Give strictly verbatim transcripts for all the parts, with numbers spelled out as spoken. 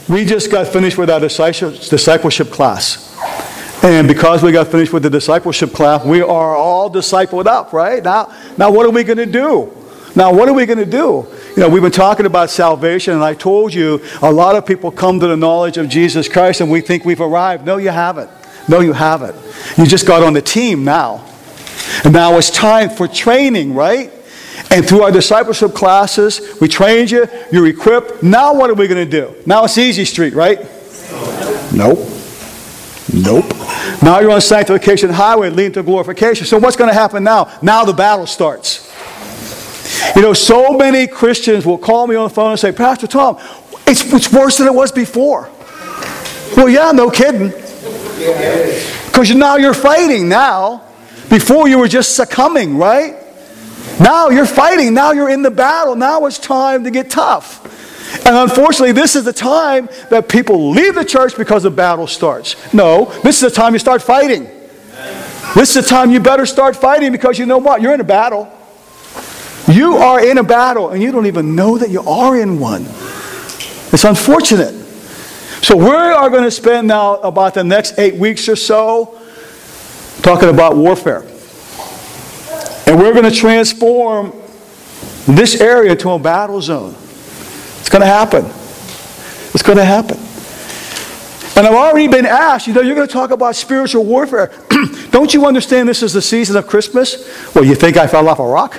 we just got finished with our discipleship class. And because we got finished with the discipleship class, we are all discipled up, right? Now, now what are we going to do? Now, what are we going to do? You know, we've been talking about salvation, and I told you a lot of people come to the knowledge of Jesus Christ, and we think we've arrived. No, you haven't. No, you haven't. You just got on the team now. And now it's time for training, right? And through our discipleship classes, we trained you, you're equipped. Now what are we going to do? Now it's easy street, right? Nope. Nope. Now you're on sanctification highway leading to glorification. So what's going to happen now? Now the battle starts. You know, so many Christians will call me on the phone and say, Pastor Tom, it's, it's worse than it was before. Well, yeah, no kidding. Because now you're fighting now. Before you were just succumbing, right? Now you're fighting. Now you're in the battle. Now it's time to get tough. And unfortunately, this is the time that people leave the church because the battle starts. No, this is the time you start fighting. This is the time you better start fighting, because you know what? You're in a battle. You are in a battle, and you don't even know that you are in one. It's unfortunate. So we are going to spend now about the next eight weeks or so talking about warfare. And we're going to transform this area into a battle zone. It's going to happen. It's going to happen. And I've already been asked, you know, you're going to talk about spiritual warfare. Don't you understand this is the season of Christmas? Well, you think I fell off a rock?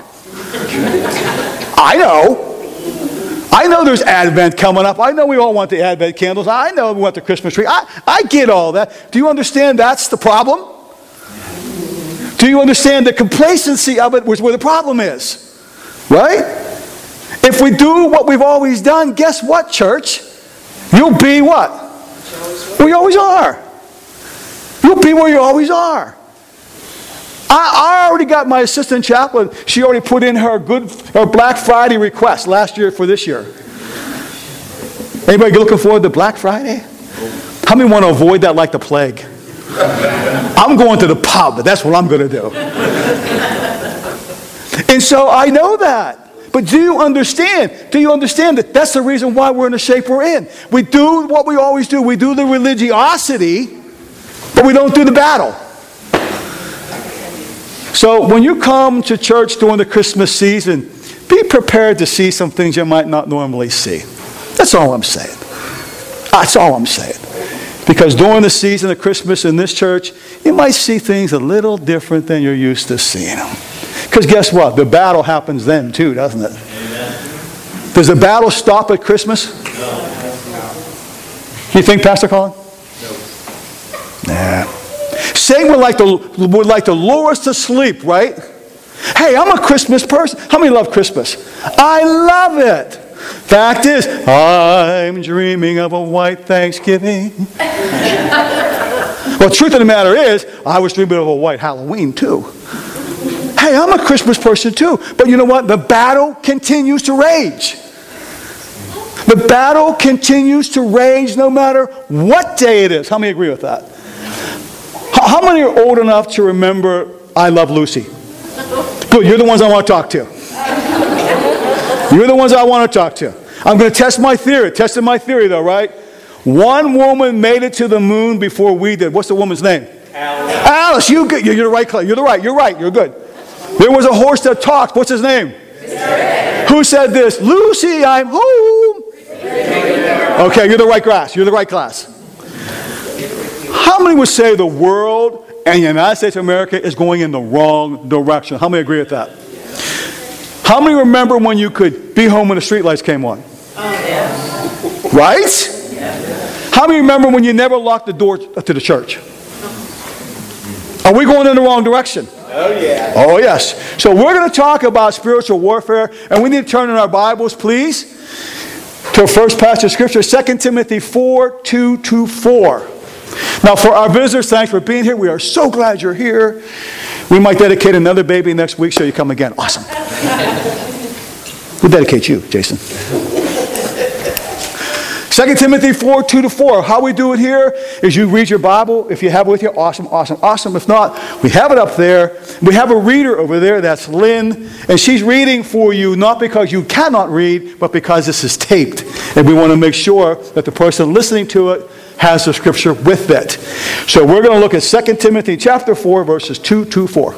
I know. I know there's Advent coming up. I know we all want the Advent candles. I know we want the Christmas tree. I, I get all that. Do you understand that's the problem? Do you understand the complacency of it was where the problem is? Right? If we do what we've always done, guess what, church? You'll be what? Where you always are. You'll be where you always are. I, I already got my assistant chaplain. She already put in her good her Black Friday request last year for this year. Anybody looking forward to Black Friday? How many want to avoid that like the plague? I'm going to the pub. That's what I'm going to do. And so I know that. But do you understand? Do you understand that that's the reason why we're in the shape we're in? We do what we always do. We do the religiosity, but we don't do the battle. So when you come to church during the Christmas season, be prepared to see some things you might not normally see. That's all I'm saying. That's all I'm saying. Because during the season of Christmas in this church, you might see things a little different than you're used to seeing them. Because guess what? The battle happens then too, doesn't it? Amen. Does the battle stop at Christmas? No. You think, Pastor Colin? No. Nah. Satan would like to would like to lure us to sleep, right? Hey, I'm a Christmas person. How many love Christmas? I love it. Fact is, I'm dreaming of a white Thanksgiving. Well, the truth of the matter is, I was dreaming of a white Halloween too. Hey, I'm a Christmas person too. But you know what? The battle continues to rage. The battle continues to rage no matter what day it is. How many agree with that? How many are old enough to remember I Love Lucy? Good, you're the ones I want to talk to. You're the ones I want to talk to. I'm going to test my theory. Testing my theory though, right? One woman made it to the moon before we did. What's the woman's name? Alice. Alice, you good. You're the right. You're the right. You're right. You're good. There was a horse that talked. What's his name? Who said this? Lucy, I'm home. Okay, you're the right class. You're the right class. How many would say the world and the United States of America is going in the wrong direction? How many agree with that? How many remember when you could be home when the streetlights came on? Right? How many remember when you never locked the door to the church? Are we going in the wrong direction? Oh, yeah. Oh, yes. So we're going to talk about spiritual warfare, and we need to turn in our Bibles, please, to our first passage of Scripture, Second Timothy four, two to four. Now, for our visitors, thanks for being here. We are so glad you're here. We might dedicate another baby next week so you come again. Awesome. We'll dedicate you, Jason. Second Timothy four, two to four. How we do it here is you read your Bible. If you have it with you, awesome, awesome, awesome. If not, we have it up there. We have a reader over there. That's Lynn. And she's reading for you, not because you cannot read, but because this is taped. And we want to make sure that the person listening to it has the scripture with it. So we're going to look at Second Timothy chapter four, verses two to four.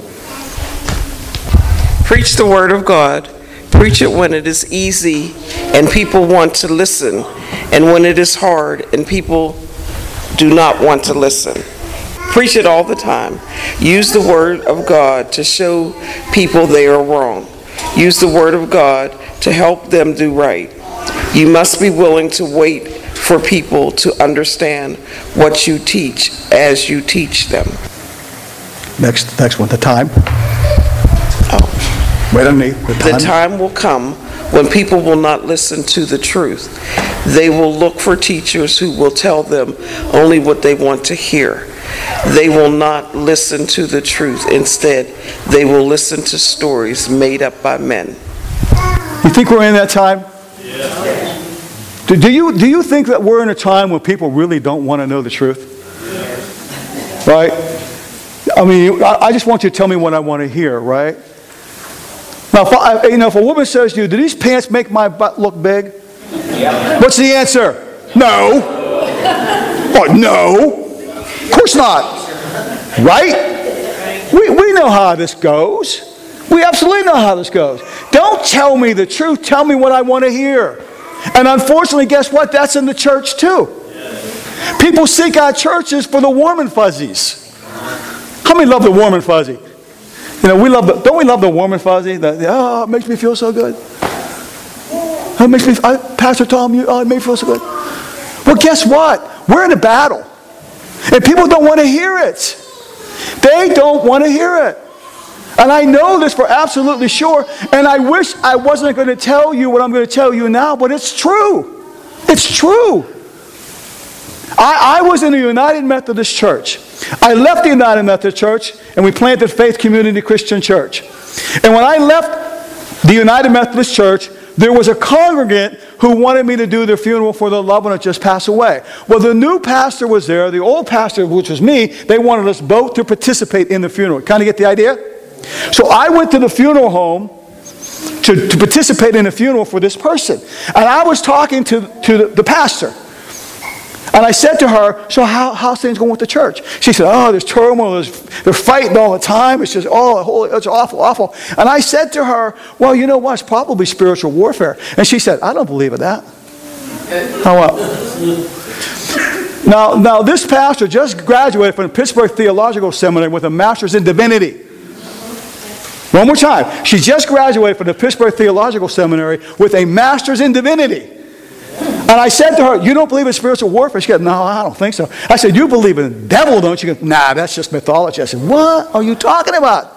Preach the word of God. Preach it when it is easy and people want to listen, and when it is hard and people do not want to listen. Preach it all the time. Use the word of God to show people they are wrong. Use the word of God to help them do right. You must be willing to wait for people to understand what you teach as you teach them. Next, next one, the time. Oh. Wait on me. The time. The time will come when people will not listen to the truth. They will look for teachers who will tell them only what they want to hear. They will not listen to the truth. Instead, they will listen to stories made up by men. You think we're in that time? Yeah. Do, do you do you think that we're in a time when people really don't want to know the truth? Yeah. Right? I mean, I, I just want you to tell me what I want to hear, right? Now, if I, you know, if a woman says to you, "Do these pants make my butt look big?" Yep. What's the answer? No. Oh, no. Of course not. Right? We we know how this goes. We absolutely know how this goes. Don't tell me the truth. Tell me what I want to hear. And unfortunately, guess what? That's in the church too. People seek out churches for the warm and fuzzies. How many love the warm and fuzzy? You know, we love the, don't we love the warm and fuzzy? The, the, oh, it makes me feel so good. It makes me, I, Pastor Tom, you, oh, it makes me feel so good. Well, guess what? We're in a battle. And people don't want to hear it. They don't want to hear it. And I know this for absolutely sure. And I wish I wasn't going to tell you what I'm going to tell you now, but it's true. It's true. I, I was in the United Methodist Church. I left the United Methodist Church and we planted Faith Community Christian Church. And when I left the United Methodist Church, there was a congregant who wanted me to do their funeral for their loved one that just passed away. Well, the new pastor was there. The old pastor, which was me, they wanted us both to participate in the funeral. Kind of get the idea? So I went to the funeral home to, to participate in a funeral for this person. And I was talking to, to the, the pastor. And I said to her, so how, how's things going with the church? She said, oh, there's turmoil, there's, they're fighting all the time. It's just, oh, it's awful, awful. And I said to her, well, you know what? It's probably spiritual warfare. And she said, I don't believe in that. How well? Now, now, this pastor just graduated from the Pittsburgh Theological Seminary with a master's in divinity. One more time. She just graduated from the Pittsburgh Theological Seminary with a master's in divinity. And I said to her, you don't believe in spiritual warfare? She said, no, I don't think so. I said, you believe in the devil, don't you? She goes, nah, that's just mythology. I said, what are you talking about?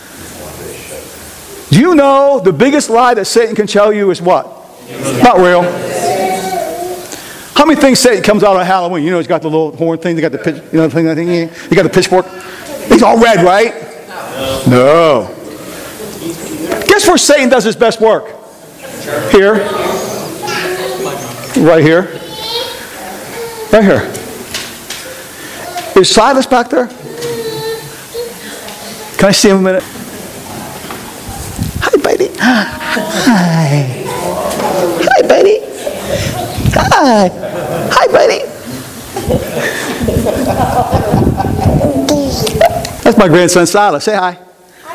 Do you know the biggest lie that Satan can tell you is what? Not real. How many things Satan comes out on Halloween? You know, he's got the little horn thing. They got the pitch, you know, the thing. He got the pitchfork. He's all red, right? No. Guess where Satan does his best work? Here. Right here. Right here. Is Silas back there? Can I see him a minute? Hi, buddy. Hi. Hi, buddy. Hi. Hi, buddy. That's my grandson, Silas. Say hi.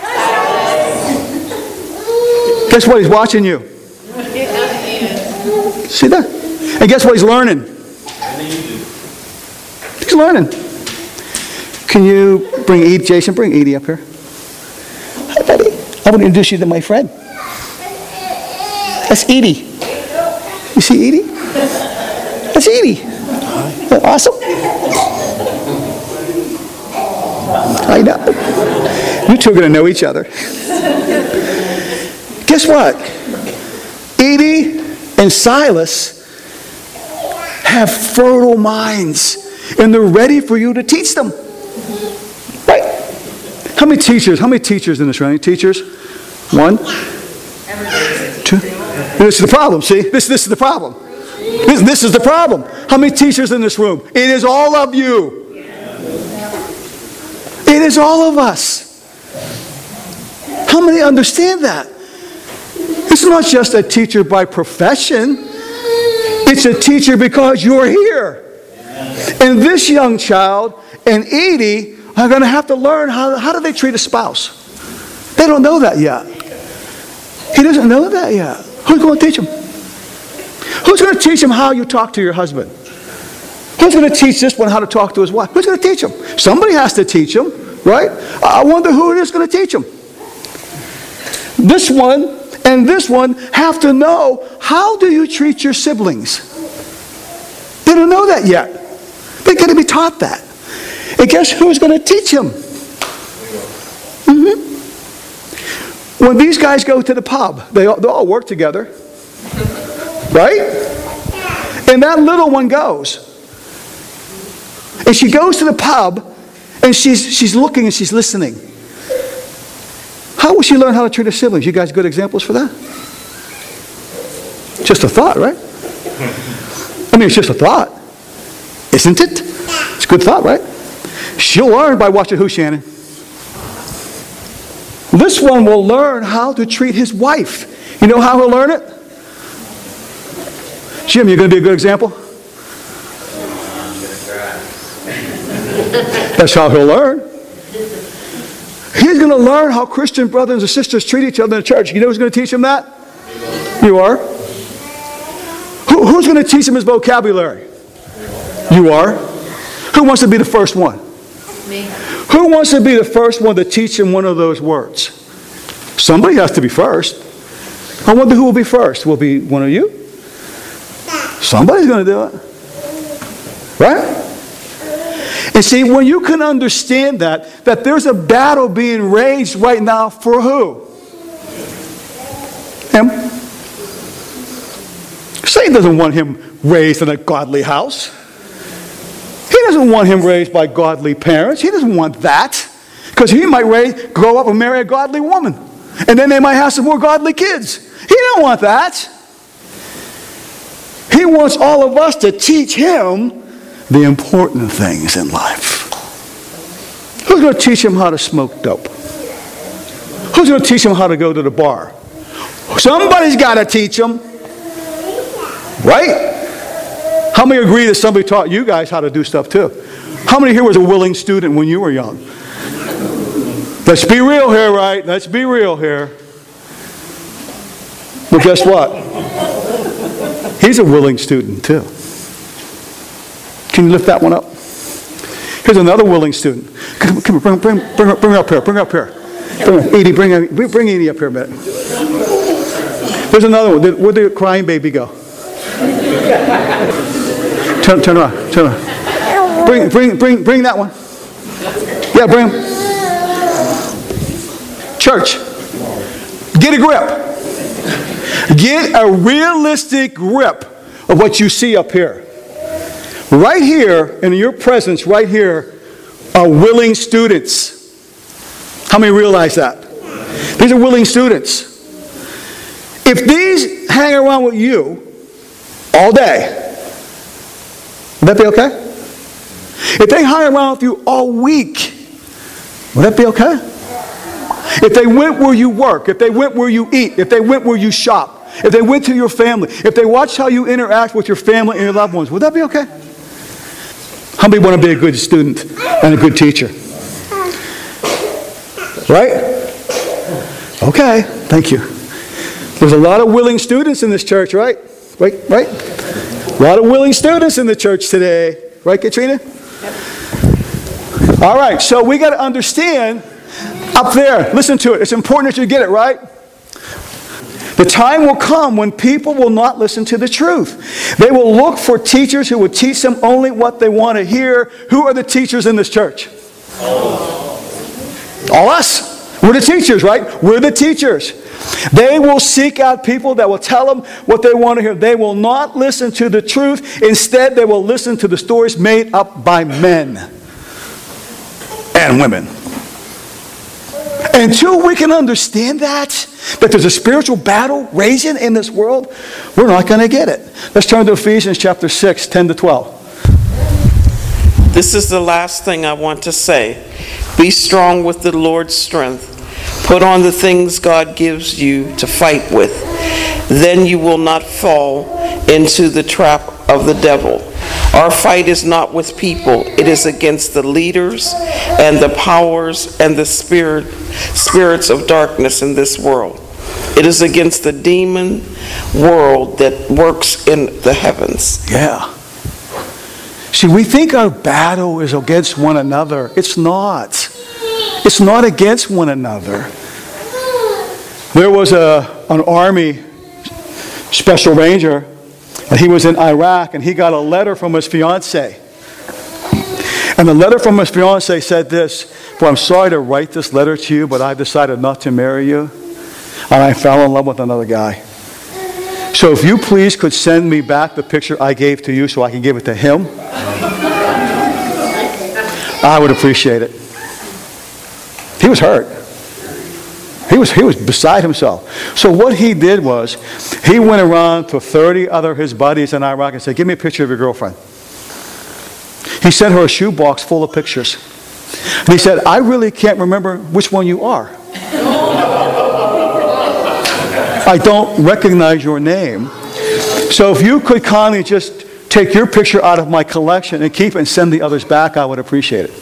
Guess what? He's watching you. See that? And guess what he's learning? He's learning. Can you bring Edie, Jason, bring Edie up here. Hi, buddy. I want to introduce you to my friend. That's Edie. You see Edie? That's Edie. Awesome. I know. You two are going to know each other. Guess what? Edie and Silas have fertile minds, and they're ready for you to teach them. Right? How many teachers? How many teachers in this room? Any teachers? One? Two? This is the problem, see? This, this is the problem. This, this is the problem. How many teachers in this room? It is all of you. It is all of us. How many understand that? It's not just a teacher by profession. It's a teacher because you're here. And this young child and Edie are going to have to learn how, how do they treat a spouse. They don't know that yet. He doesn't know that yet. Who's going to teach him? Who's going to teach him how you talk to your husband? Who's going to teach this one how to talk to his wife? Who's going to teach him? Somebody has to teach him, right? I wonder who it is going to teach him. This one and this one have to know, how do you treat your siblings? They don't know that yet. They're going to be taught that. And guess who's going to teach him? Mm-hmm. When these guys go to the pub, they all, they all work together. Right? And that little one goes. And she goes to the pub, and she's, she's looking and she's listening. How will she learn how to treat her siblings? You guys good examples for that? Just a thought, right? I mean, it's just a thought. Isn't it? It's a good thought, right? She'll learn by watching who, Shannon? This one will learn how to treat his wife. You know how he'll learn it? Jim, you're going to be a good example? That's how he'll learn. He's going to learn how Christian brothers and sisters treat each other in the church. You know who's going to teach him that? You are. Who, who's going to teach him his vocabulary? You are. Who wants to be the first one? Me. Who wants to be the first one to teach him one of those words? Somebody has to be first. I wonder who will be first. Will it be one of you? Somebody's going to do it. Right? And see, when you can understand that, that there's a battle being raged right now for who? Him. Satan doesn't want him raised in a godly house. He doesn't want him raised by godly parents. He doesn't want that. Because he might raise, grow up and marry a godly woman. And then they might have some more godly kids. He don't want that. He wants all of us to teach him the important things in life. Who's going to teach him how to smoke dope? Who's going to teach him how to go to the bar? Somebody's got to teach him. Right? How many agree that somebody taught you guys how to do stuff too? How many here was a willing student when you were young? Let's be real here, right? Let's be real here. Well, guess what? He's a willing student too. Can you lift that one up? Here's another willing student. Come, come bring, bring, bring, her, bring her up here. Bring her up here. Bring her. Edie, bring, bring Edie up here a minute. There's another one. Where'd the crying baby go? Turn, turn around. Turn around. Bring, bring, bring, bring that one. Yeah, bring him. Church, get a grip. Get a realistic grip of what you see up here. Right here, in your presence, right here, are willing students. How many realize that? These are willing students. If these hang around with you all day, would that be okay? If they hang around with you all week, would that be okay? If they went where you work, if they went where you eat, if they went where you shop, if they went to your family, if they watched how you interact with your family and your loved ones, would that be okay? How many want to be a good student and a good teacher? Right? Okay, thank you. There's a lot of willing students in this church, right? Right? Right? A lot of willing students in the church today. Right, Katrina? All right, so we got to understand up there, listen to it. It's important that you get it, right? The time will come when people will not listen to the truth. They will look for teachers who will teach them only what they want to hear. Who are the teachers in this church? All us. We're the teachers, right? We're the teachers. They will seek out people that will tell them what they want to hear. They will not listen to the truth. Instead, they will listen to the stories made up by men and women. Until we can understand that, that there's a spiritual battle raging in this world, we're not going to get it. Let's turn to Ephesians chapter six, ten to twelve. This is the last thing I want to say. Be strong with the Lord's strength. Put on the things God gives you to fight with. Then you will not fall into the trap of the devil. Our fight is not with people. It is against the leaders and the powers and the spirit, spirits of darkness in this world. It is against the demon world that works in the heavens. Yeah. See, we think our battle is against one another. It's not. It's not against one another. There was a, an army special ranger, and he was in Iraq, and he got a letter from his fiancée. And the letter from his fiancée said this: "Well, I'm sorry to write this letter to you, but I've decided not to marry you, and I fell in love with another guy. So if you please could send me back the picture I gave to you so I can give it to him, I would appreciate it." He was hurt. He was, he was beside himself. So what he did was, he went around to thirty other his buddies in Iraq and said, "Give me a picture of your girlfriend." He sent her a shoebox full of pictures. And he said, "I really can't remember which one you are. I don't recognize your name. So if you could kindly just take your picture out of my collection and keep it and send the others back, I would appreciate it."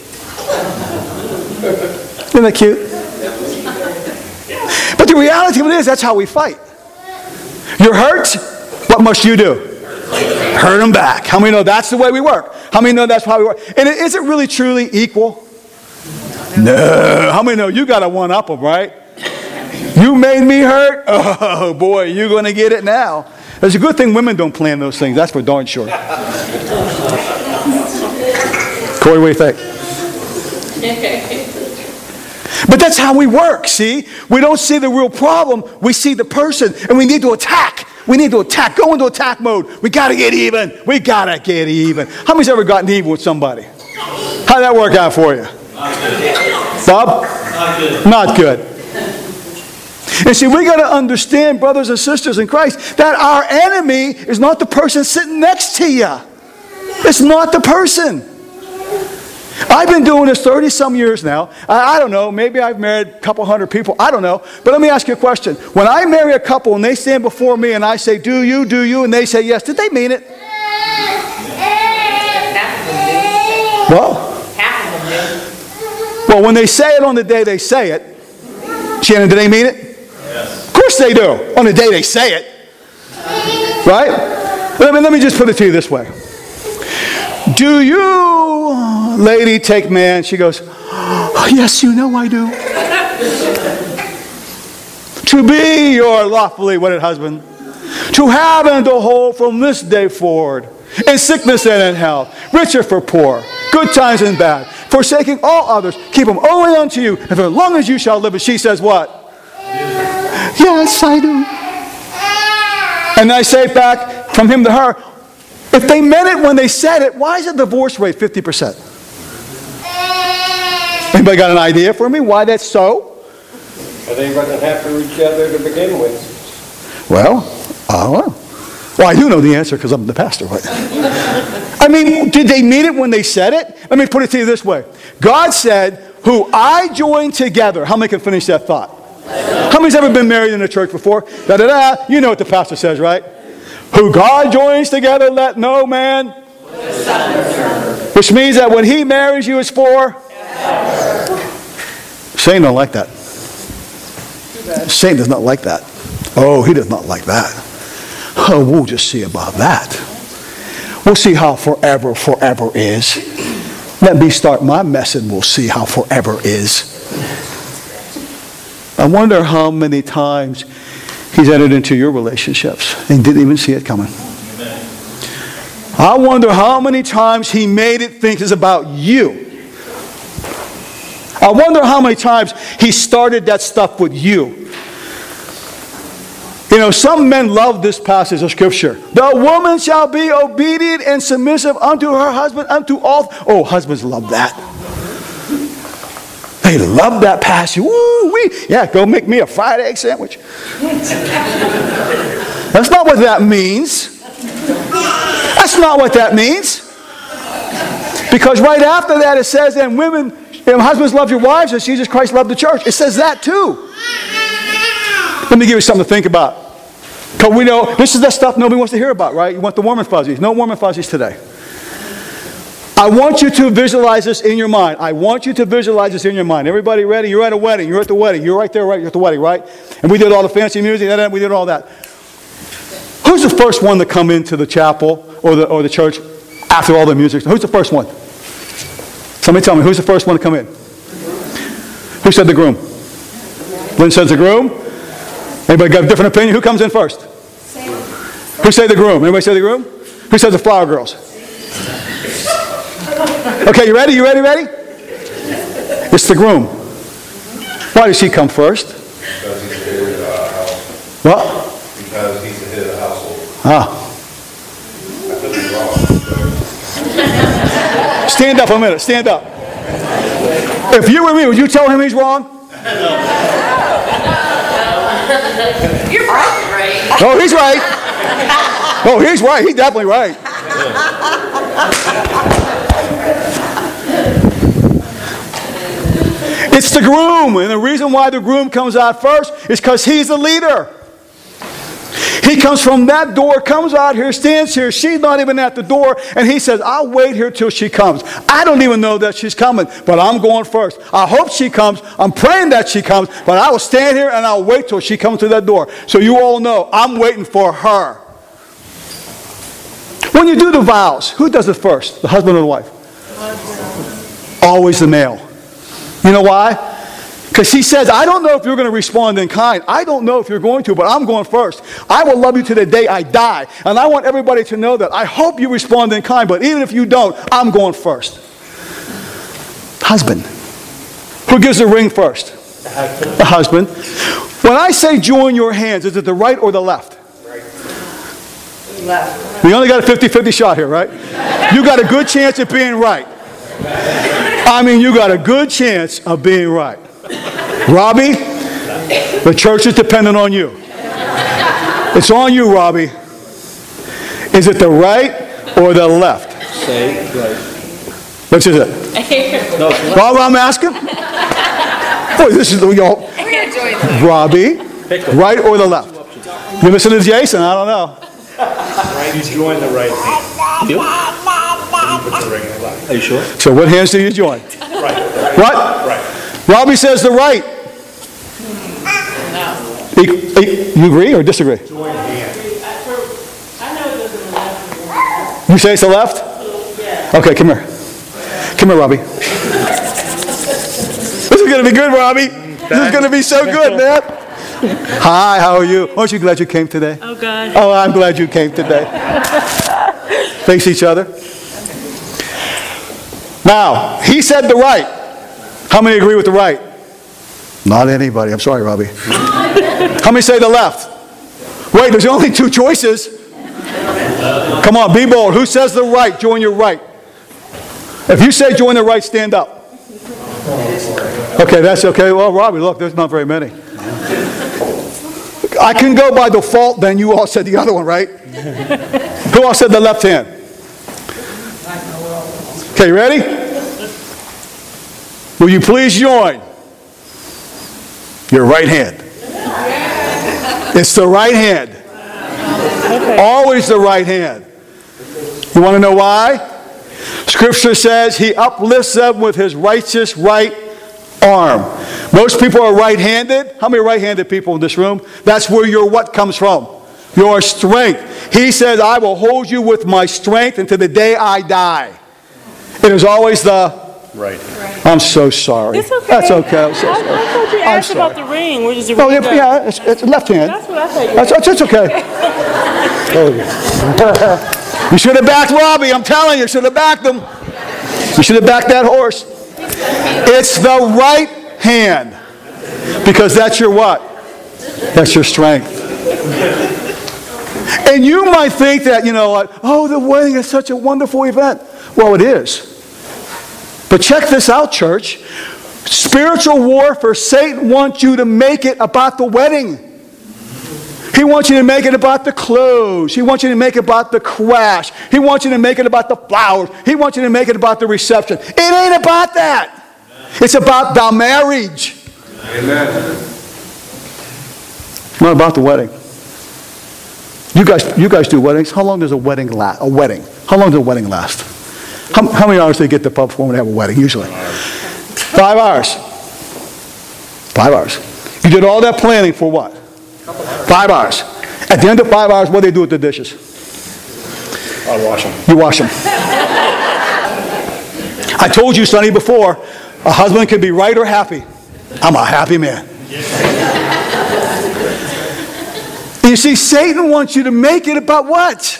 Isn't that cute? But the reality of it is, that's how we fight. You're hurt, what must you do? Hurt them back. How many know that's the way we work? How many know that's how we work? And is it really truly equal? No. How many know you got to one-up them, right? You made me hurt? Oh boy, you're going to get it now. It's a good thing women don't plan those things. That's for darn sure. Corey, what do you think? But that's how we work, see? We don't see the real problem. We see the person, and we need to attack. We need to attack. Go into attack mode. We got to get even. We got to get even. How many's ever gotten even with somebody? How'd that work out for you? Bob? Not good. Not good. And see, we got to understand, brothers and sisters in Christ, that our enemy is not the person sitting next to you. It's not the person. I've been doing this thirty some years now. I, I don't know, maybe I've married a couple hundred people. I don't know. But let me ask you a question. When I marry a couple and they stand before me and I say, "Do you, do you?" and they say yes, did they mean it? Well, well, when they say it on the day they say it, Shannon, do they mean it? Yes. Of course they do. On the day they say it. Right? Let me, let me just put it to you this way. Do you, lady, take man? She goes, "Oh, yes, you know I do." To be your lawfully wedded husband, to have and to hold from this day forward, in sickness and in health, rich or for poor, good times and bad, forsaking all others, keep them only unto you, and for as long as you shall live. And she says what? Yes, I do. And I say back from him to her, if they meant it when they said it, why is the divorce rate fifty percent? Anybody got an idea for me why that's so? Well, they wasn't after each other to begin with. Well, I don't know. Well, I do know the answer because I'm the pastor. But I mean, did they mean it when they said it? Let me put it to you this way. God said, "Who I join together." How many can finish that thought? How many's ever been married in a church before? Da da da. You know what the pastor says, right? Who God joins together, let no man. Which means that when he marries you, it's for. Satan don't like that. Satan does not like that. Oh, he does not like that. Oh, we'll just see about that. We'll see how forever, forever is. Let me start my mess and we'll see how forever is. I wonder how many times he's entered into your relationships and didn't even see it coming. Amen. I wonder how many times he made it think it's about you. I wonder how many times he started that stuff with you. You know, some men love this passage of Scripture. The woman shall be obedient and submissive unto her husband, unto all. Oh, husbands love that. They love that passion. Woo wee. Yeah, go make me a fried egg sandwich. That's not what that means. That's not what that means. Because right after that it says, and women, and husbands, love your wives as Jesus Christ loved the church. It says that too. Let me give you something to think about. Because we know this is the stuff nobody wants to hear about, right? You want the warm and fuzzies. No warm and fuzzies today. I want you to visualize this in your mind. I want you to visualize this in your mind. Everybody ready? You're at a wedding. You're at the wedding. You're right there, right? You're at the wedding, right? And we did all the fancy music, and we did all that. Who's the first one to come into the chapel or the, or the church after all the music? Who's the first one? Somebody tell me, who's the first one to come in? Who said the groom? Lynn says the groom. Anybody got a different opinion? Who comes in first? Who said the groom? Anybody say the groom? Who says the flower girls? Okay, you ready? You ready? Ready? It's the groom. Why does he come first? Because he's the head of the house. What? Because he's the head of the household. Ah. I could be wrong. Stand up a minute. Stand up. If you were me, would you tell him he's wrong? You're probably right. Oh, he's right. Oh, he's right. He's definitely right. It's the groom. And the reason why the groom comes out first is because he's the leader. He comes from that door, comes out here, stands here. She's not even at the door. And he says, I'll wait here till she comes. I don't even know that she's coming, but I'm going first. I hope she comes. I'm praying that she comes, but I will stand here and I'll wait till she comes to that door. So you all know I'm waiting for her. When you do the vows, who does it first? The husband or the wife? Always the male. You know why? Because he says, I don't know if you're going to respond in kind. I don't know if you're going to, but I'm going first. I will love you to the day I die. And I want everybody to know that. I hope you respond in kind, but even if you don't, I'm going first. Husband. Who gives the ring first? The husband. The husband. When I say join your hands, is it the right or the left? Right. Left. We only got a fifty-fifty shot here, right? You got a good chance of being right. I mean, you got a good chance of being right. Robbie, the church is dependent on you. It's on you, Robbie. Is it the right or the left? Say right. Which is it? No, it's left. Well, I'm asking. Boy, this is the y'all. We're going to join them. Robbie, right or the left? You listen to Jason? I don't know. Right, you join the right hand. You? You put the ring in the left. Are you sure? So what hands do you join? Right. What? Right. Robbie says the right. No. You, you agree or disagree? Join hand. You say it's the left? Okay, come here. Come here, Robbie. This is going to be good, Robbie. This is going to be so good, man. Hi, how are you? Aren't you glad you came today? Oh, God. Oh, I'm glad you came today. Face each other. Now, he said the right. How many agree with the right? Not anybody. I'm sorry, Robbie. How many say the left? Wait, there's only two choices. Come on, be bold. Who says the right? Join your right. If you say join the right, stand up. Okay, that's okay. Well, Robbie, look, there's not very many. I can go by default, then you all said the other one, right? Who all said the left hand? Okay, ready? Will you please join your right hand? It's the right hand. Always the right hand. You want to know why? Scripture says he uplifts them with his righteous right arm. Most people are right-handed. How many right-handed people in this room? That's where your what comes from? Your strength. He says, I will hold you with my strength until the day I die. It is always the Right. I'm so sorry. It's okay. That's okay. I'm so I, sorry. I thought you I'm asked about sorry. the ring. Where does the Oh, ring yeah, go? yeah, it's, it's left hand. That's what I thought you That's, asked. it's okay. You should have backed Robbie. I'm telling you, you should have backed him. You should have backed that horse. It's the right hand. Because that's your what? That's your strength. And you might think that, you know, like, oh, the wedding is such a wonderful event. Well, it is. But check this out, church. Spiritual warfare, Satan wants you to make it about the wedding. He wants you to make it about the clothes. He wants you to make it about the crash. He wants you to make it about the flowers. He wants you to make it about the reception. It ain't about that. It's about the marriage. Amen. It's not about the wedding. You guys, you guys do weddings. How long does a wedding last? A wedding. How long does a wedding last? How, how many hours do they get the pub for when they have a wedding? Usually, five hours. Five hours. You did all that planning for what? Five hours. At the end of five hours, what do they do with the dishes? I'll wash them. You wash them. I told you, Sonny, before, a husband can be right or happy. I'm a happy man. You see, Satan wants you to make it about what?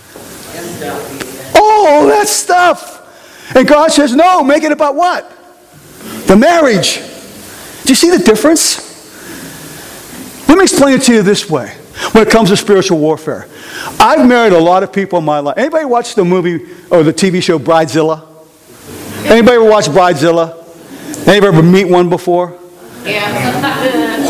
All that stuff. And God says, no, make it about what? The marriage. Do you see the difference? Let me explain it to you this way when it comes to spiritual warfare. I've married a lot of people in my life. Anybody watch the movie or the T V show Bridezilla? Anybody ever watch Bridezilla? Anybody ever meet one before? Yeah.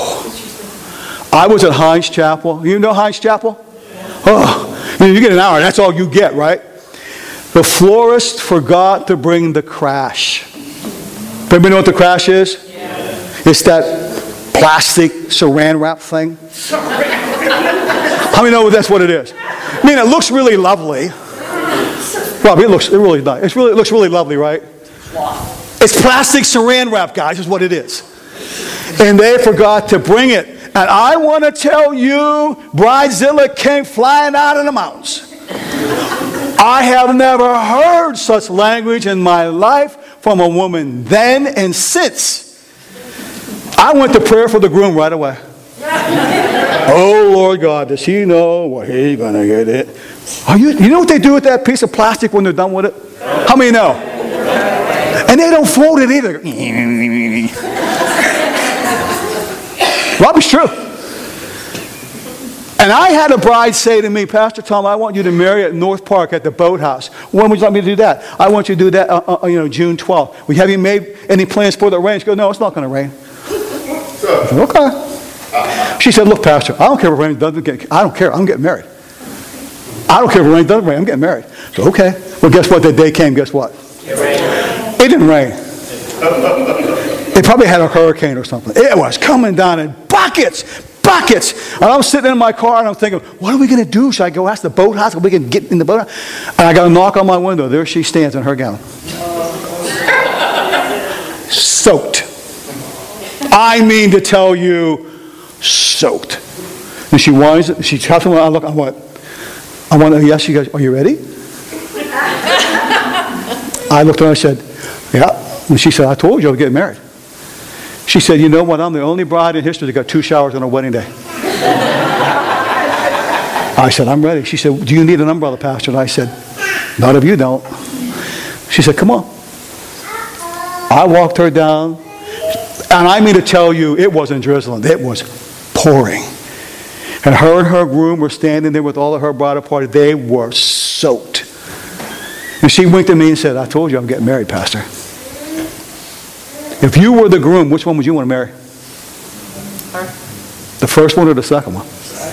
I was at Heinz Chapel. You know Heinz Chapel? Oh, you get an hour. That's all you get, right? The florist forgot to bring the crash. Anybody know what the crash is? Yeah. It's that plastic saran wrap thing. How many know that's what it is? I mean, it looks really lovely. Well, it looks it really nice. It's really, it looks really lovely, right? It's plastic saran wrap, guys, is what it is. And they forgot to bring it. And I want to tell you, Bridezilla came flying out of the mountains. I have never heard such language in my life from a woman then and since. I went to prayer for the groom right away. Oh, Lord God, does he know what he's going to get it? Are you, you know what they do with that piece of plastic when they're done with it? How many know? And they don't fold it either. Rubbish, true. And I had a bride say to me, Pastor Tom, I want you to marry at North Park at the boathouse. When would you like me to do that? I want you to do that, uh, uh, you know, June twelfth. Well, have you made any plans for the rain? She goes, no, it's not going to rain. I said, okay. She said, look, Pastor, I don't care if it rains, doesn't get, I don't care. I'm getting married. I don't care if it rains, doesn't rain. I'm getting married. So, okay. Well, guess what? The day came. Guess what? It rained. It didn't rain. They probably had a hurricane or something. It was coming down in buckets, buckets. And I was sitting in my car and I'm thinking, what are we going to do? Should I go ask the boathouse if we can get in the boathouse? And I got a knock on my window. There she stands in her gown. Soaked. I mean to tell you, soaked. And she whines, she taps me, I look, I went, I went, yes, she goes, are you ready? I looked at her and I said, yeah. And she said, I told you I would get married. She said, you know what, I'm the only bride in history that got two showers on her wedding day. I said, I'm ready. She said, do you need an umbrella, Pastor? And I said, none of you don't. She said, come on. I walked her down, and I mean to tell you, it wasn't drizzling. It was pouring. And her and her groom were standing there with all of her bridal party. They were soaked. And she winked at me and said, I told you I'm getting married, Pastor. If you were the groom, which one would you want to marry? The first one or the second one?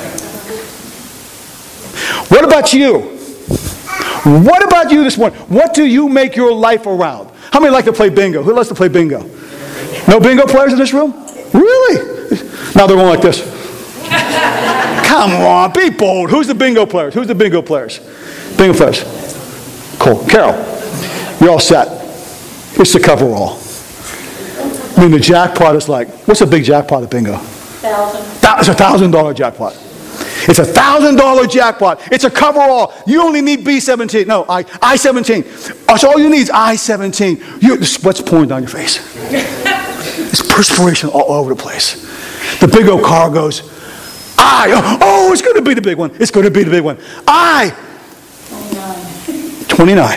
What about you? What about you this morning? What do you make your life around? How many like to play bingo? Who likes to play bingo? No bingo players in this room? Really? Now they're going like this. Come on, be bold. Who's the bingo players? Who's the bingo players? Bingo players. Cool. Carol, you're all set. It's the coverall. I mean, the jackpot is like, what's a big jackpot at bingo? Thousand. It's a thousand dollar jackpot. It's a thousand dollar jackpot. It's a coverall. You only need B seventeen. No, I I seventeen. That's all you need is I seventeen. You, the sweat's pouring down your face. It's perspiration all over the place. The big old car goes, I. Oh, oh, it's going to be the big one. It's going to be the big one. I. twenty-nine.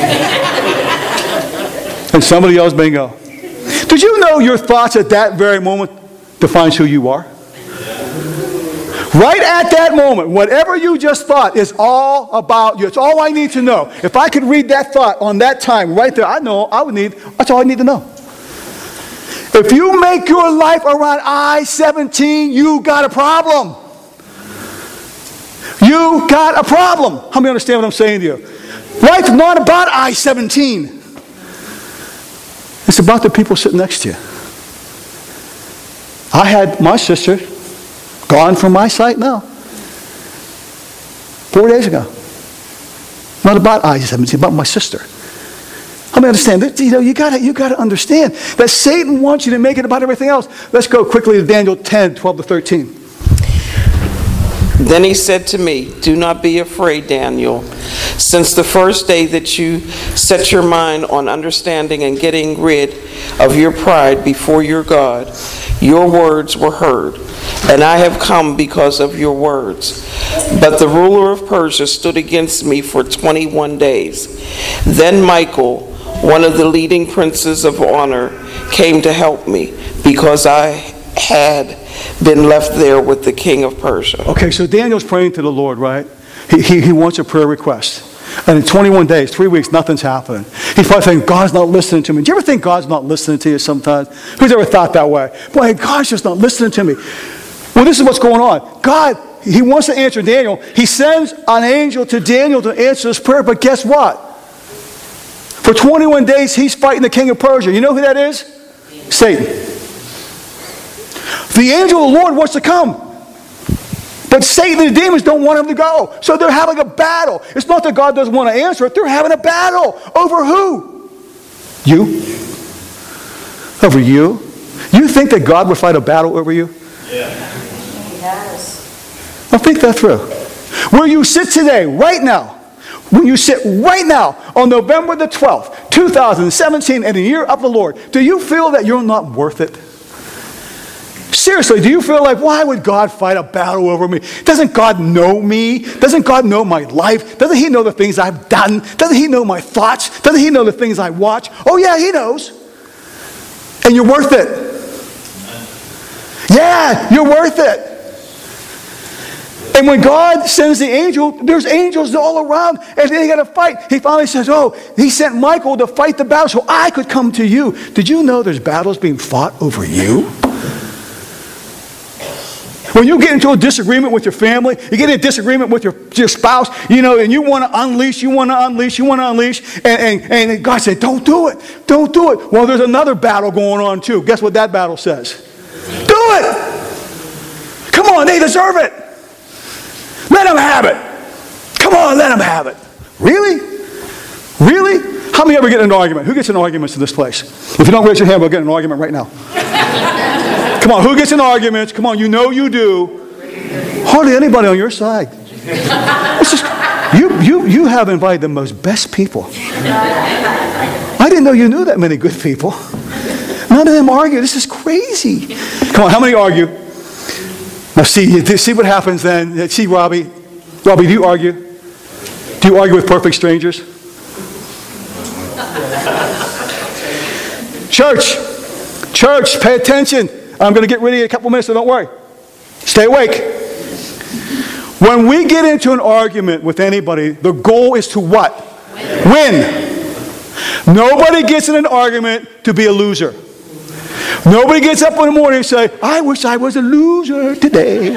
And somebody else bingo. Did you know your thoughts at that very moment defines who you are? Right at that moment, whatever you just thought is all about you. It's all I need to know. If I could read that thought on that time right there, I know I would need, that's all I need to know. If you make your life around I seventeen, you got a problem. You got a problem. How many understand what I'm saying to you? Life's not about I seventeen. It's about the people sitting next to you. I had my sister gone from my sight now. Four days ago. Not about I seventeen, about my sister. How many understand that? You know, you gotta, you gotta understand that Satan wants you to make it about everything else. Let's go quickly to Daniel ten, twelve to thirteen. Then he said to me, "Do not be afraid, Daniel. Since the first day that you set your mind on understanding and getting rid of your pride before your God, your words were heard, and I have come because of your words. But the ruler of Persia stood against me for twenty-one days. Then Michael, one of the leading princes of honor, came to help me because I had been left there with the king of Persia." Okay, so Daniel's praying to the Lord, right? He, he, he wants a prayer request. And in twenty-one days, three weeks, nothing's happening. He's probably thinking, God's not listening to me. Do you ever think God's not listening to you sometimes? Who's ever thought that way? Boy, God's just not listening to me. Well, this is what's going on. God, he wants to answer Daniel. He sends an angel to Daniel to answer his prayer, but guess what? For twenty-one days, he's fighting the king of Persia. You know who that is? Satan. The angel of the Lord wants to come. But Satan and the demons don't want him to go. So they're having a battle. It's not that God doesn't want to answer it. They're having a battle. Over who? You. Over you. You think that God would fight a battle over you? He has. Now think that through. Where you sit today, right now, when you sit right now on November the twelfth, two thousand seventeen, and the year of the Lord, do you feel that you're not worth it? Seriously, do you feel like, why would God fight a battle over me? Doesn't God know me? Doesn't God know my life? Doesn't he know the things I've done? Doesn't he know my thoughts? Doesn't he know the things I watch? Oh yeah, he knows. And you're worth it. Yeah, you're worth it. And when God sends the angel, there's angels all around, and they got to fight. He finally says, oh, he sent Michael to fight the battle so I could come to you. Did you know there's battles being fought over you? When you get into a disagreement with your family, you get in a disagreement with your, your spouse, you know, and you want to unleash, you want to unleash, you want to unleash, and, and, and God said, don't do it, don't do it. Well, there's another battle going on too. Guess what that battle says? Do it! Come on, they deserve it. Let them have it. Come on, let them have it. Really? Really? How many ever get in an argument? Who gets in arguments in this place? If you don't raise your hand, we'll get in an argument right now. Come on, who gets in arguments? Come on, you know you do. Hardly anybody on your side. It's just, you, you, you have invited the most best people. I didn't know you knew that many good people. None of them argue. This is crazy. Come on, how many argue? Now see, see what happens then. See, Robbie. Robbie, do you argue? Do you argue with perfect strangers? Church. Church, pay attention. I'm going to get rid of you in a couple minutes, so don't worry. Stay awake. When we get into an argument with anybody, the goal is to what? Win. Win. Nobody gets in an argument to be a loser. Nobody gets up in the morning and say, I wish I was a loser today.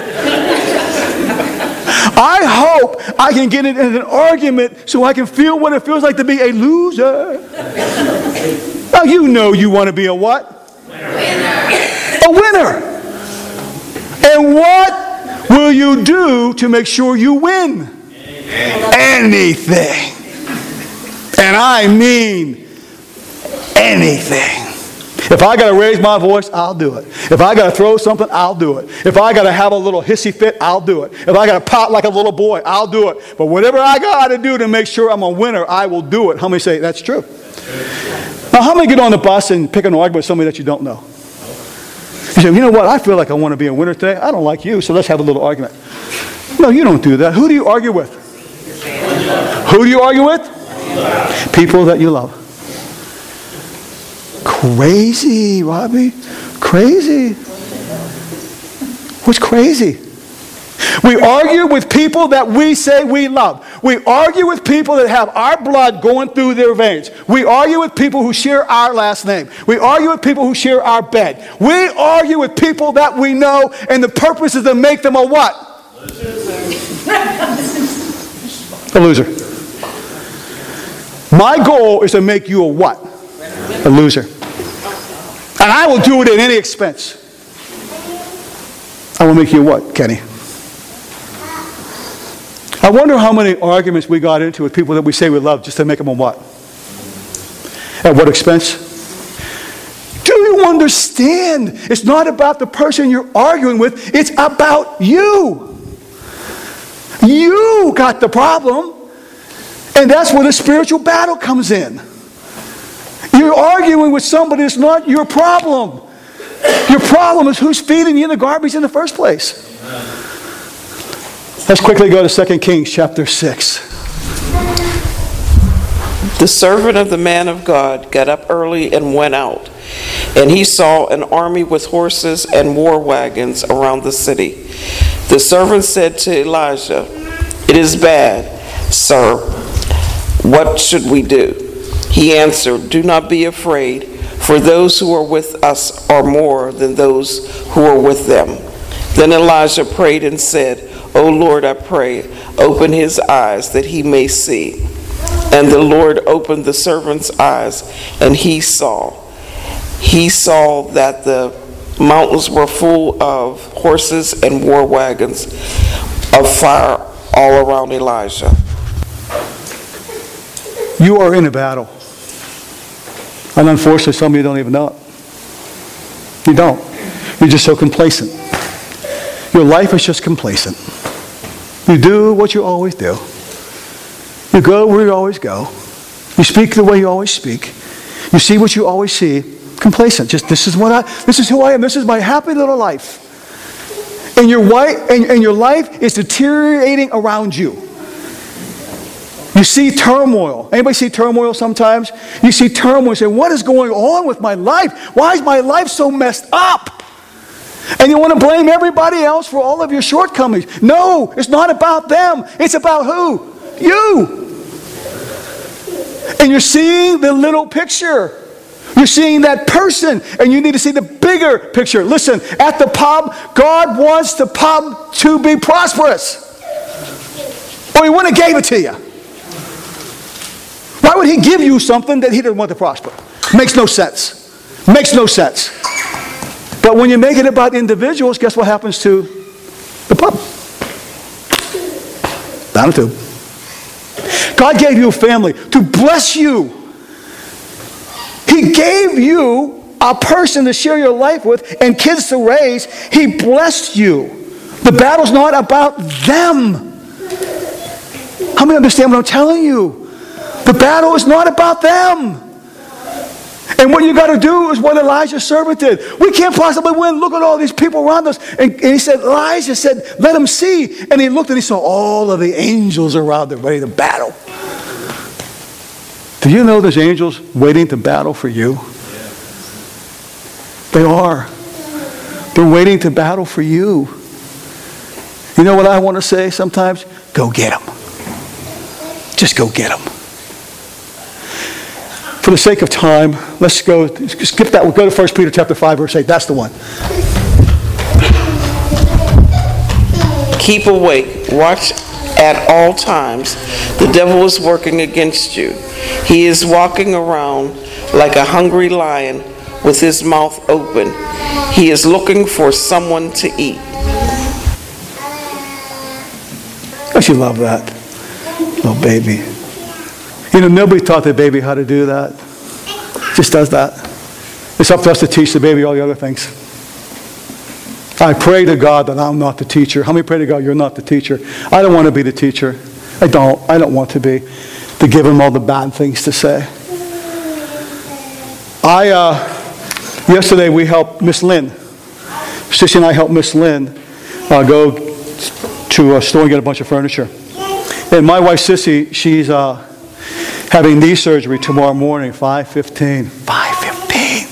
I hope I can get in an argument so I can feel what it feels like to be a loser. Now you know you want to be a what? A winner. And what will you do to make sure you win? Anything. And I mean anything. If I got to raise my voice, I'll do it. If I got to throw something, I'll do it. If I got to have a little hissy fit, I'll do it. If I got to pout like a little boy, I'll do it. But whatever I got to do to make sure I'm a winner, I will do it. How many say that's true? Now, how many get on the bus and pick an argument with somebody that you don't know? You say, you know what, I feel like I want to be a winner today. I don't like you, so let's have a little argument. No, you don't do that. Who do you argue with? Who do you argue with? People that you love. Crazy, Robbie. Crazy. What's crazy? We argue with people that we say we love. We argue with people that have our blood going through their veins. We argue with people who share our last name. We argue with people who share our bed. We argue with people that we know, and the purpose is to make them a what? A loser. My goal is to make you a what? A loser. And I will do it at any expense. I will make you a what, Kenny? I wonder how many arguments we got into with people that we say we love just to make them a what? At what expense? Do you understand? It's not about the person you're arguing with. It's about you. You got the problem. And that's where the spiritual battle comes in. You're arguing with somebody that's not your problem. Your problem is who's feeding you the garbage in the first place. Let's quickly go to Second Kings chapter six. The servant of the man of God got up early and went out, and he saw an army with horses and war wagons around the city. The servant said to Elijah, "It is bad, sir. What should we do?" He answered, "Do not be afraid, for those who are with us are more than those who are with them." Then Elijah prayed and said, "O Lord, I pray, open his eyes that he may see." And the Lord opened the servant's eyes, and he saw. He saw that the mountains were full of horses and war wagons of fire all around Elijah. You are in a battle. And unfortunately, some of you don't even know it. You don't. You're just so complacent. Your life is just complacent. You do what you always do. You go where you always go. You speak the way you always speak. You see what you always see. Complacent. Just this is what I. This is who I am. This is my happy little life. And your wife and, and your life is deteriorating around you. You see turmoil. Anybody see turmoil sometimes? You see turmoil and say, "What is going on with my life? Why is my life so messed up?" And you want to blame everybody else for all of your shortcomings. No, it's not about them. It's about who? You. And you're seeing the little picture. You're seeing that person, and you need to see the bigger picture. Listen, at the pub, God wants the pub to be prosperous, or He wouldn't have gave it to you. Why would He give you something that He doesn't want to prosper? Makes no sense. Makes no sense. But when you make it about individuals, guess what happens to the pub? Down the tube. God gave you a family to bless you. He gave you a person to share your life with and kids to raise. He blessed you. The battle's not about them. How many understand what I'm telling you? The battle is not about them. And what you got to do is what Elijah's servant did. We can't possibly win. Look at all these people around us. And, and he said, Elijah said, "Let them see." And he looked and he saw all of the angels around them ready to battle. Do you know there's angels waiting to battle for you? They are. They're waiting to battle for you. You know what I want to say sometimes? Go get them. Just go get them. For the sake of time, let's go, skip that. We'll go to First Peter chapter five, verse eight. That's the one. Keep awake. Watch at all times. The devil is working against you. He is walking around like a hungry lion with his mouth open. He is looking for someone to eat. Don't you love that? Little baby. You know, nobody taught the baby how to do that. Just does that. It's up to us to teach the baby all the other things. I pray to God that I'm not the teacher. How many pray to God you're not the teacher? I don't want to be the teacher. I don't. I don't want to be. To give him all the bad things to say. I, uh, yesterday we helped Miss Lynn. Sissy and I helped Miss Lynn uh, go to a store and get a bunch of furniture. And my wife Sissy, she's uh, having knee surgery tomorrow morning, five fifteen. five fifteen.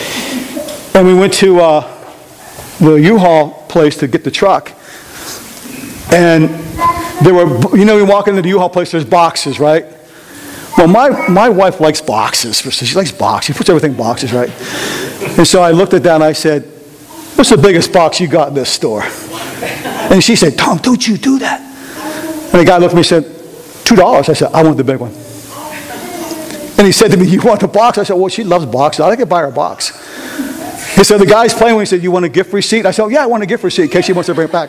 And we went to uh, the U-Haul place to get the truck. And there were, you know, you walk into the U-Haul place, there's boxes, right? Well, my, my wife likes boxes. She likes boxes. She puts everything in boxes, right? And so I looked at that and I said, what's the biggest box you got in this store? And she said, Tom, don't you do that. And the guy looked at me and said, two dollars. I said, I want the big one. And he said to me, you want the box? I said, well, she loves boxes. I can buy her a box. He said, the guy's playing with me. He said, you want a gift receipt? I said, oh, yeah, I want a gift receipt in case she wants to bring it back.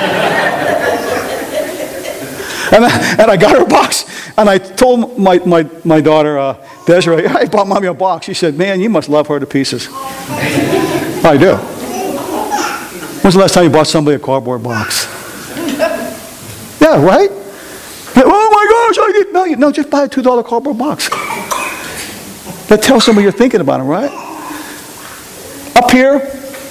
and, I, and I got her a box. And I told my, my, my daughter, uh, Desiree, I bought Mommy a box. She said, man, you must love her to pieces. I do. When's the last time you bought somebody a cardboard box? Yeah, right? Oh my gosh, I didn't know you. No, just buy a two dollar cardboard box. That tells somebody you're thinking about them, right? Up here,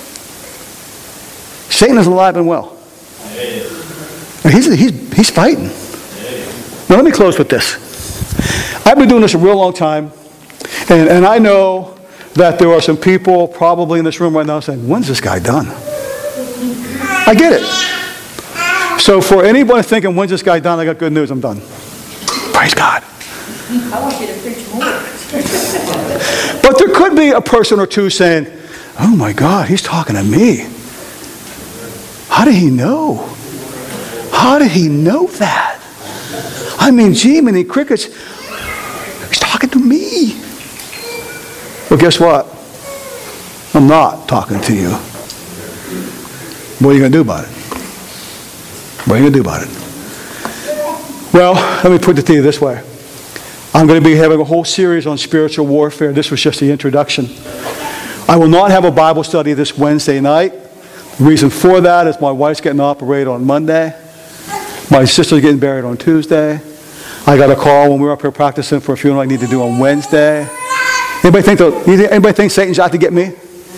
Satan is alive and well. He's, he's, he's fighting. Now let me close with this. I've been doing this a real long time, and, and I know that there are some people probably in this room right now saying, when's this guy done? I get it. So for anybody thinking, when's this guy done? I got good news, I'm done. Praise God. I want you to preach more. But there could be a person or two saying, oh my God, he's talking to me. How did he know? How did he know that? I mean, gee, many crickets, he's talking to me. Well, guess what? I'm not talking to you. What are you going to do about it? What are you going to do about it? Well, let me put it to you this way. I'm going to be having a whole series on spiritual warfare. This was just the introduction. I will not have a Bible study this Wednesday night. The reason for that is my wife's getting operated on Monday. My sister's getting buried on Tuesday. I got a call when we were up here practicing for a funeral I need to do on Wednesday. Anybody think, the, anybody think Satan's out to get me?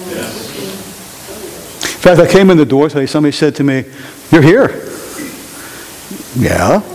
In fact, I came in the door today, somebody said to me, you're here. Yeah.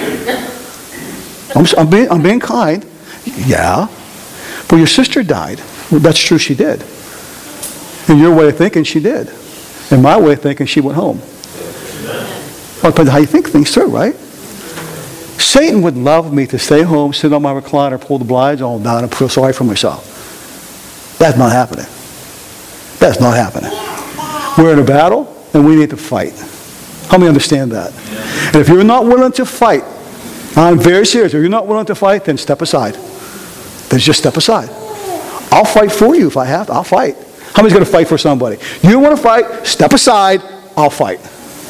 I'm, I'm, being, I'm being kind. Yeah. But your sister died. Well, that's true, she did. In your way of thinking, she did. In my way of thinking, she went home. Well, it depends on how you think things through, right? Satan would love me to stay home, sit on my recliner, pull the blinds all down, and feel sorry for myself. That's not happening. That's not happening. We're in a battle, and we need to fight. Help me understand that. And if you're not willing to fight, I'm very serious. If you're not willing to fight, then step aside. Then just step aside. I'll fight for you if I have to. I'll fight. How many's going to fight for somebody? You want to fight? Step aside. I'll fight.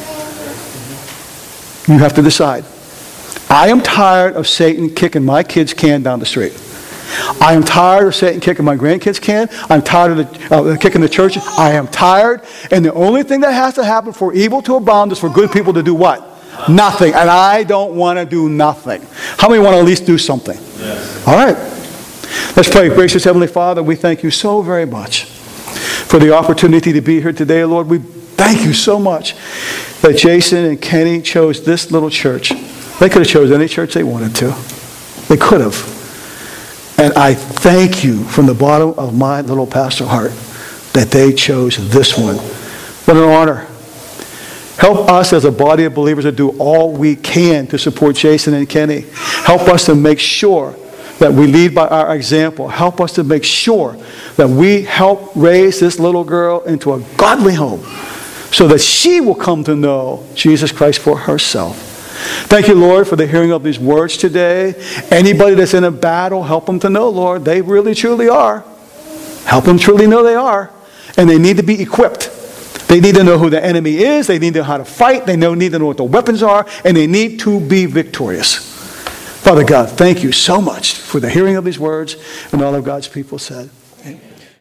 You have to decide. I am tired of Satan kicking my kids' can down the street. I am tired of Satan kicking my grandkids' can. I'm tired of the, uh, kicking the church. I am tired. And the only thing that has to happen for evil to abound is for good people to do what? Nothing. And I don't want to do nothing. How many want to at least do something? Yes. All right. Let's pray. Gracious Heavenly Father, we thank you so very much for the opportunity to be here today, Lord. We thank you so much that Jason and Kenny chose this little church. They could have chosen any church they wanted to. They could have. And I thank you from the bottom of my little pastor heart that they chose this one. What an honor. Help us as a body of believers to do all we can to support Jason and Kenny. Help us to make sure that we lead by our example. Help us to make sure that we help raise this little girl into a godly home so that she will come to know Jesus Christ for herself. Thank you, Lord, for the hearing of these words today. Anybody that's in a battle, help them to know, Lord, they really truly are. Help them truly know they are. And they need to be equipped. They need to know who the enemy is. They need to know how to fight. They need to know what the weapons are. And they need to be victorious. Father God, thank you so much for the hearing of these words. And all of God's people said.